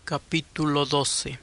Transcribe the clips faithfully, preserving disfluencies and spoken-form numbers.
Capítulo doce.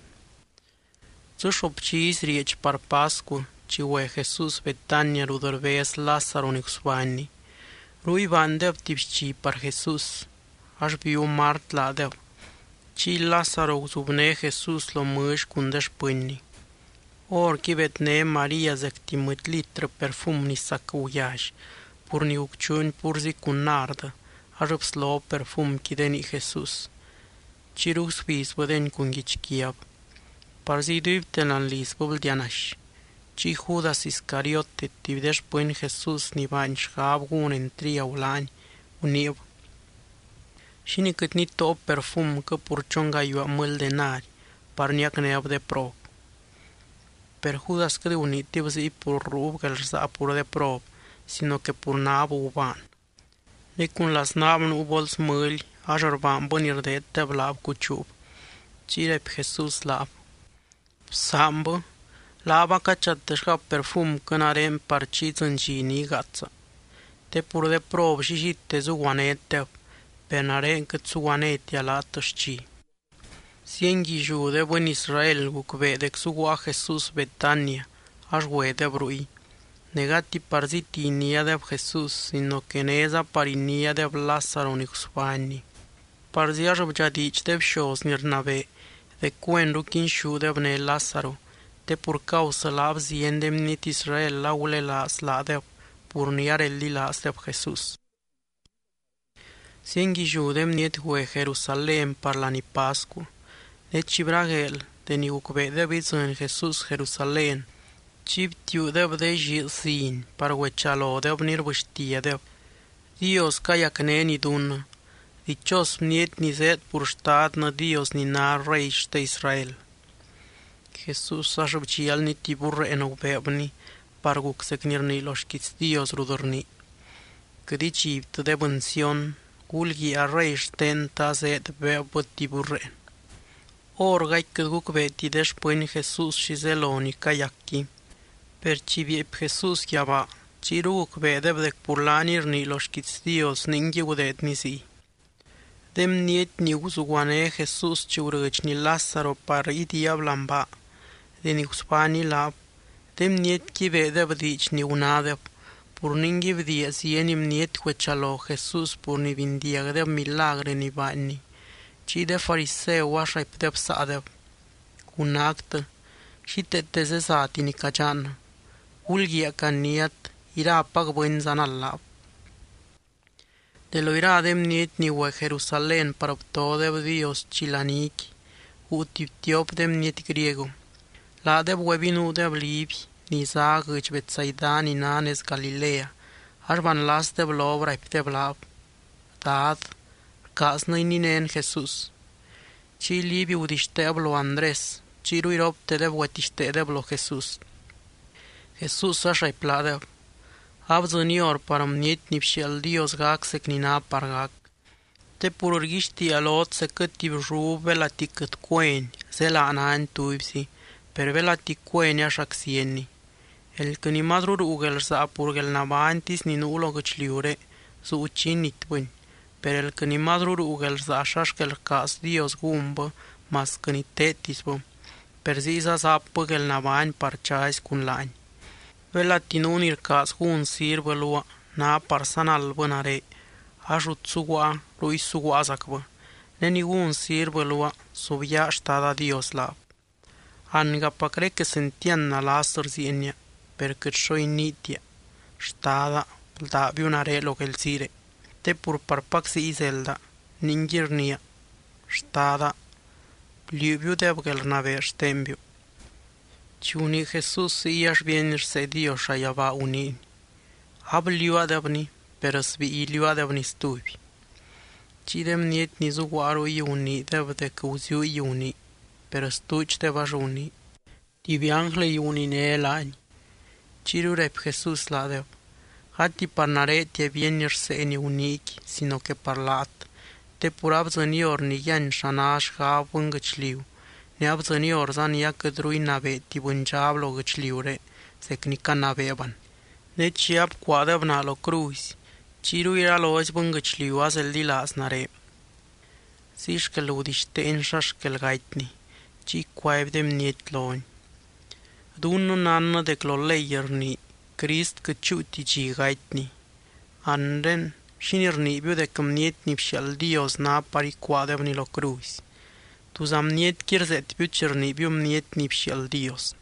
Zășopcis rieci par Pascu, ci ue Jesus Betania rudărvees Lazaro nixuani. Rui vandev tipsci par Jesus, aș viu mart ladev. Ci Lazaro zubne Jesus lo mâși cundeș pâini. Or chivetne Maria zectimât litră perfum ni sacăuiaș, purni ucciuni purzi cu nardă, așăpslo perfum chideni Jesus. Cirux vis vădeni cu nghichchiav. Parzi duivtelan lis băvldianaș. Ci Judas Iscariote tivideș pâini Jesus nivañ șhab gun în tria ulani, univ. Și nicât ni to perfum că purcionga iua mâl de nari, parniac neav de prob. Per Judas că de unitiv zi pur rub că lărsa pur de prob, sino que pur nab uvan. Necun las nab nu bols mâli, ajorban bănir de tevlab cu ciub. Cirep Jesus lab. Sambă, laba caciat deșca perfum când are împarciți în gini gață. Te pur de prob și și te zuguanete, penare încât zuguanetia la tășci. Sienghi jude bun Israel gucve de xugua Jesus Betania, aș ue de brui. Negati parzitinia de Jesus, sino que neza parinia de Lazaro nixuani. Parzia jobjadici de șos nirnave, de cuen rukin shu de bne Lazaro, te pur causa la ziendemnit Israel la ule las la de purniare lilas de Jesus. Sienghi judem niet hue Jerusalem parlani Pascu, de cibragel de niucve de bizân Jesus Jerusalem, cib tiu de de jilsin, parguechalo de obnir vâștie de Dios caiacne ni dun, dichos niet ni zet pur stat na Dios ni na rei de Israel. Jesus așăbcial ni tibur en obebni, parguc secnir ni loșchiți Dios rudorni. Cădici ibtă de bânsion, gulghi a rei șten ta zet bebă tiburren. Or gai cât guc veti deș pâini Jesus și zeloni caiacchi. Percivie Jesus chiava, ci ruc vede de purlanir ni loșchiți Dios ningi udet ni zi. Dem niet ni uzuguane Jesus ci urăci ni Lazaro par idia blamba, de ni uspani lab, dem niet ki vede vdici ni unade, pur ningi vdia sienim niet quechalo Jesus pur ni vindia de milagre ni bani, ci de fariseu așa-i pedepsade, cu nactă, și te tezesati ni cacian, ulghia caniat, ira pag buen zanallab. De lo ira dem niet ni ue Jerusalén parapto de Dios chilaniki, utiptiop dem niet griego. La de webinu de blibi, ni zagăci Betsaida ni nanes Galilea, așban las de blobra ipte blab. Dad, casnăi ninen Jesus. Ci libi udișteblo Andres, ci ruiropte de wetiștedeblo Jesus. Jesus așa-i plade. Abzănior param niet nipșel Dios gag secnina pargag. Te pururgiști alot se cât tibju vela ticăt coeni, zela anan tuipsi, per vela ticoeni așa xieni. El căni madrur ugel sa apurgel navantis ni nulo găcliure, su ucinit bâni, per el căni madrur ugel sa așașkel cas Dios gumbă, mas căni tetis bă, per zisa sa apăgel navani parceais cun lani. Vela tinunir cas hun sirbă lua, na parsanal bănare, ajut sugua, lui sugua zacbă, neni un sirbă lua, subia ștada Dios la. Anga pacre que sentian na la sărzienia, per cât șoi nitia, ștada, da viunare locel sire, te pur parpaxi izelda, ningirnia, ștada, liubiu de abgel nave ștembiu. Ci uni Jesus ias vienir se Dios ayava uni. Ab liua de abni, per svi liua de abni stupi. Ci dem niet ni zuguaru iuni dev de cauziu iuni, per stuci de vajuni. Tibiangle iuni ne elani. Ci rurep Jesus la dev. Hati parnare te vienir se eni unichi, sino que parlat. Te purab zănior ni yan shanash ha vângăcliu. Neabzăni orzan ia cădrui nave tibânceablo găcliure, se cnica naveban. Deci iab coadăvna lo cruzi, ciru ira lo ozi bângăcliu azel di las nare. Sishkel udishten shashkel gaitni, chi quaib dem niet loin. Dunno nanna de cloleierni, Christ kchuti chi gaitni. Anden, shinirni biu de cum niet nipshal Dios na pari quadevni lo cruz. Tuzam niet kirzet biu chirni biu niet nipshal Dios.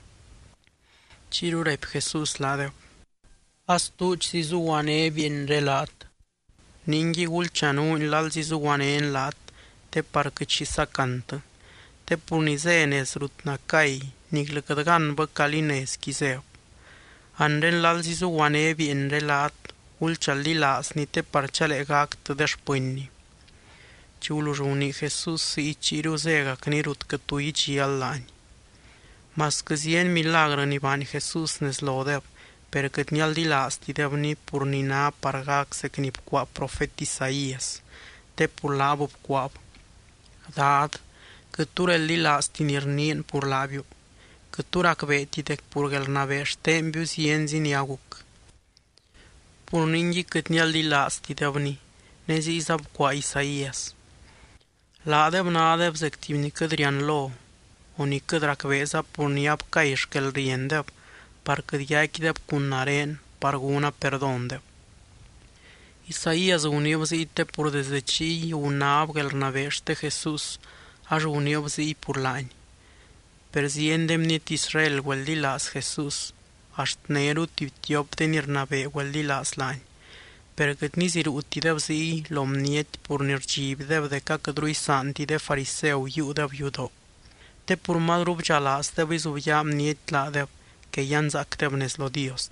Chirurep Jesus ladev. Astuch si zuane bien relat. Ningi gulchanu lal si zuane lat, te parcă ci sacantă. Te punizenes rutnakai, niglăcădgan bă calines chizeu. Anden lal si zuane bien relat, ulchal lilas ni te parchale gact despănni. Ciulu juni Jesus si ciru zega knirut că tu ici allani. Mas căzien milagră ni bani Jesus nes lodev, per cât ni-al dilas ti devni purnina pargac se knip qua profet Isaias, te purlabub quab. Dad, că tu rel dilas tinirnien purlabiu, că tu racveti dec purgel naveș tembius ienzi niaguc. Purningi cât ni-al dilas ti devni, nezi izab qua Isaias. Ladev nadev zectivni cădrian lo, oni cât racveza purniab caișkel riendev, parcă diachideb cunnaren, parguna perdondev. Isaias uniob zi te pur desdeci unab gel navește Jesus, aș uniob zi purlani. Perziendem nit Israel wel dilas Jesus, aș tneru tibtiop tenir nave wel dilas lani. Percăt nizir utidev zi lomniet pur nircibdev de ca cădrui santi de fariseu iudev iudo. Te pur madrub jalas dev izubiam niet ladev, que yanza actebnes lo Dios.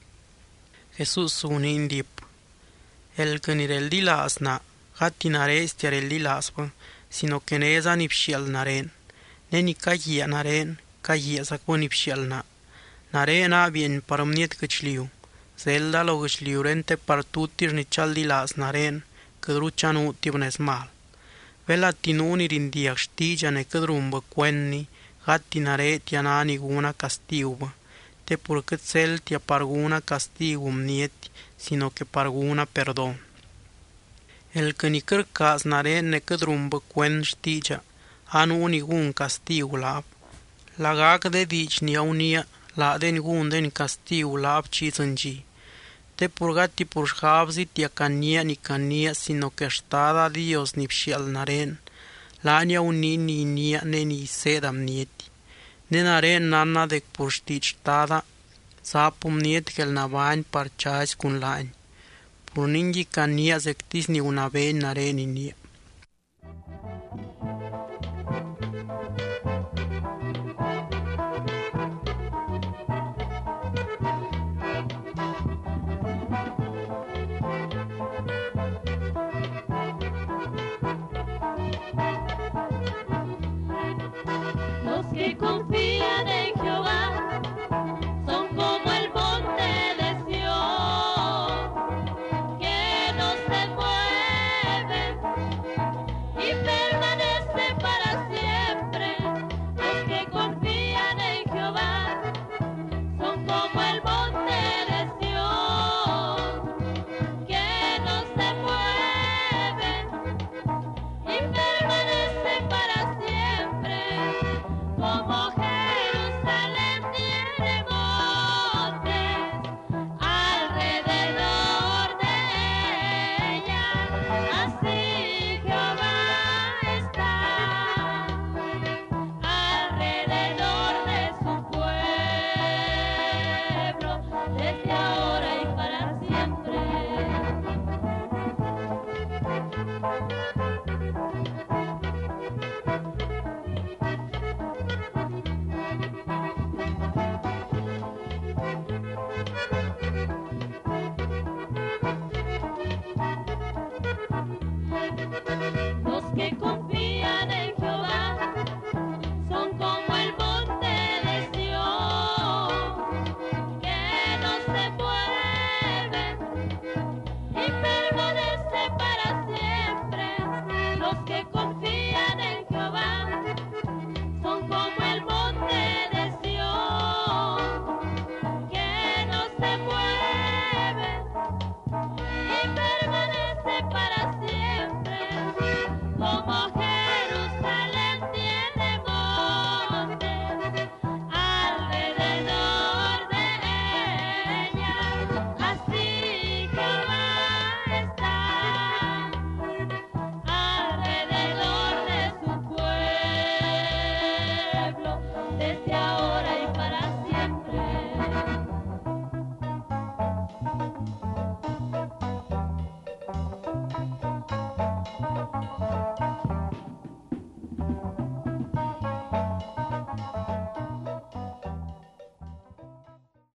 Jesus unin dip. El cănirel dilas na, gatinare estiarel dilas bă, sino que neza nipshial naren. Neni cagia naren, cagia sacbo nipshial na. Narena bien paramniet căcliu. Zelda lo găcliurente partutir nichal dilas naren, cădrucianu tibnes mal. Vela tinuni rindiac știgia ne cădrumbă cuenni, gatinare tianani guna castiu bă. Te purcât cel tia parguna castigum nieti, sino que parguna perdon. El cănicăr cas nare necădrumbă cuen știgia, anu nigun castigu lab. La gac de dici ni aunia, la de nigun de ni castigu lab ci zângi. Te purgati purșhabzi tia cania ni cania, sino que stada Dios nipshial naren, la ni auni ni nia ne ni sedam nieti. Nenare nanna dec purștici tada, sapum niet gel navani parchais cun lani. Purningi cania zectis ni una vei nare ni nia. Los que con